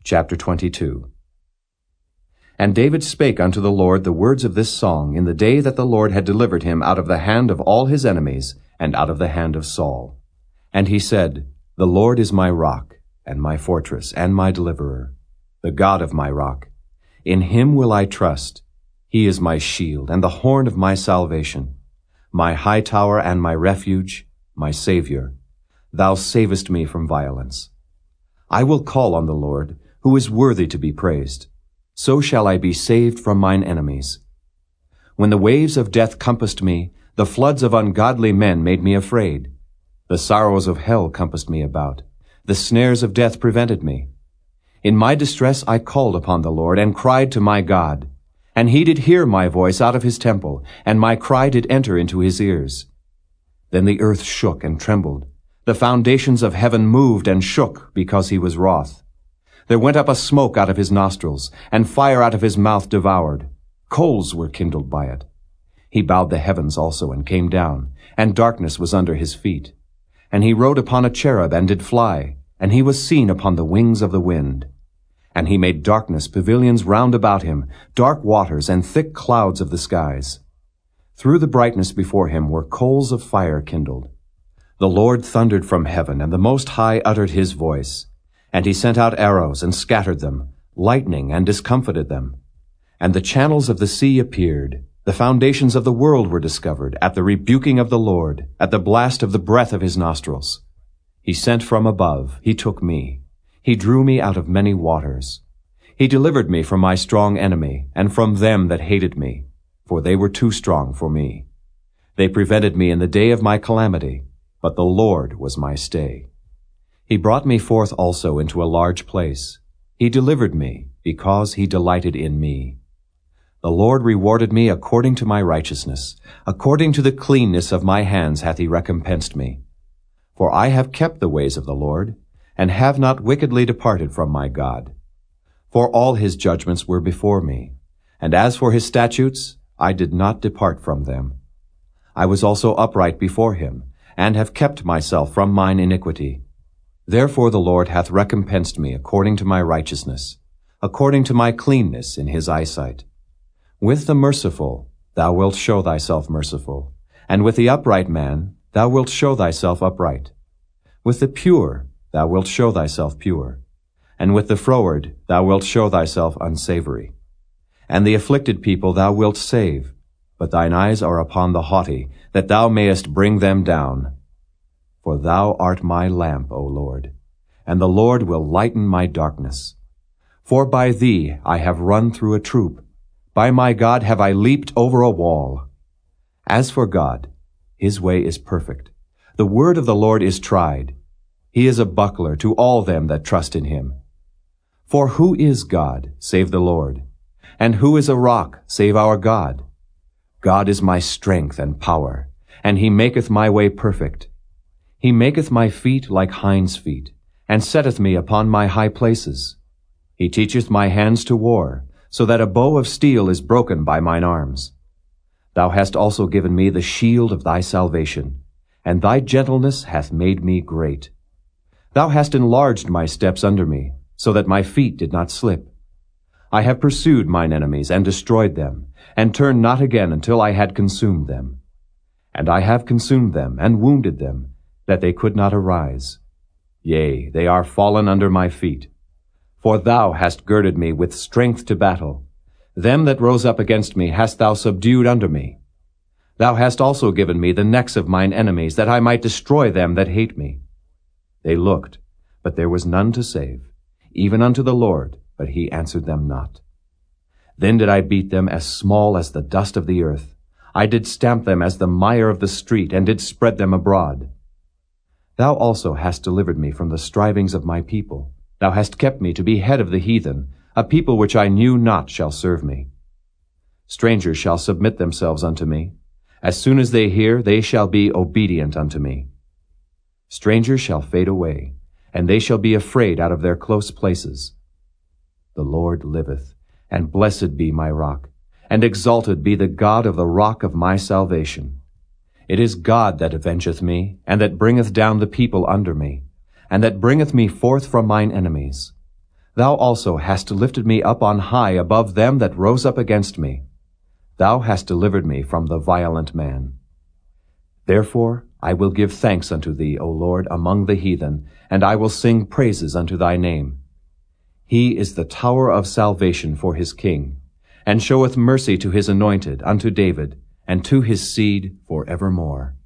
Chapter 22. And David spake unto the Lord the words of this song in the day that the Lord had delivered him out of the hand of all his enemies, and out of the hand of Saul. And he said, The Lord is my rock, and my fortress, and my deliverer, the God of my rock. In him will I trust. He is my shield, and the horn of my salvation, my high tower and my refuge, my Savior. Thou savest me from violence. I will call on the Lord, who is worthy to be praised. So shall I be saved from mine enemies. When the waves of death compassed me, the floods of ungodly men made me afraid. The sorrows of hell compassed me about. The snares of death prevented me. In my distress I called upon the Lord, and cried to my God. And he did hear my voice out of his temple, and my cry did enter into his ears. Then the earth shook and trembled. The foundations of heaven moved and shook, because he was wroth. There went up a smoke out of his nostrils, and fire out of his mouth devoured. Coals were kindled by it. He bowed the heavens also, and came down, and darkness was under his feet. And he rode upon a cherub, and did fly, and he was seen upon the wings of the wind. And he made darkness pavilions round about him, dark waters, and thick clouds of the skies. Through the brightness before him were coals of fire kindled. The Lord thundered from heaven, and the Most High uttered his voice. And he sent out arrows, and scattered them, lightning, and discomfited them. And the channels of the sea appeared. The foundations of the world were discovered, at the rebuking of the Lord, at the blast of the breath of his nostrils. He sent from above, he took me. He drew me out of many waters. He delivered me from my strong enemy, and from them that hated me, for they were too strong for me. They prevented me in the day of my calamity, but the Lord was my stay. He brought me forth also into a large place. He delivered me, because he delighted in me. The Lord rewarded me according to my righteousness. According to the cleanness of my hands hath he recompensed me. For I have kept the ways of the Lord, and have not wickedly departed from my God. For all his judgments were before me, and as for his statutes, I did not depart from them. I was also upright before him, and have kept myself from mine iniquity. Therefore the Lord hath recompensed me according to my righteousness, according to my cleanness in his eyesight. With the merciful thou wilt show thyself merciful, and with the upright man thou wilt show thyself upright. With the pure thou wilt show thyself pure, and with the froward thou wilt show thyself unsavory. And the afflicted people thou wilt save, but thine eyes are upon the haughty, that thou mayest bring them down. For thou art my lamp, O Lord, and the Lord will lighten my darkness. For by thee I have run through a troop, by my God have I leaped over a wall. As for God, his way is perfect. The word of the Lord is tried. He is a buckler to all them that trust in him. For who is God, save the Lord? And who is a rock, save our God? God is my strength and power, and he maketh my way perfect. He maketh my feet like hinds' feet, and setteth me upon my high places. He teacheth my hands to war, so that a bow of steel is broken by mine arms. Thou hast also given me the shield of thy salvation, and thy gentleness hath made me great. Thou hast enlarged my steps under me, so that my feet did not slip. I have pursued mine enemies, and destroyed them, and turned not again until I had consumed them. And I have consumed them, and wounded them, that they could not arise. Yea, they are fallen under my feet. For thou hast girded me with strength to battle. Them that rose up against me hast thou subdued under me. Thou hast also given me the necks of mine enemies, that I might destroy them that hate me. They looked, but there was none to save, even unto the Lord, but he answered them not. Then did I beat them as small as the dust of the earth. I did stamp them as the mire of the street, and did spread them abroad. Thou also hast delivered me from the strivings of my people. Thou hast kept me to be head of the heathen. A people which I knew not shall serve me. Strangers shall submit themselves unto me. As soon as they hear, they shall be obedient unto me. Strangers shall fade away, and they shall be afraid out of their close places. The Lord liveth, and blessed be my rock, and exalted be the God of the rock of my salvation. It is God that avengeth me, and that bringeth down the people under me, and that bringeth me forth from mine enemies. Thou also hast lifted me up on high above them that rose up against me. Thou hast delivered me from the violent man. Therefore I will give thanks unto thee, O Lord, among the heathen, and I will sing praises unto thy name. He is the tower of salvation for his king, and showeth mercy to his anointed, unto David, and to his seed for evermore.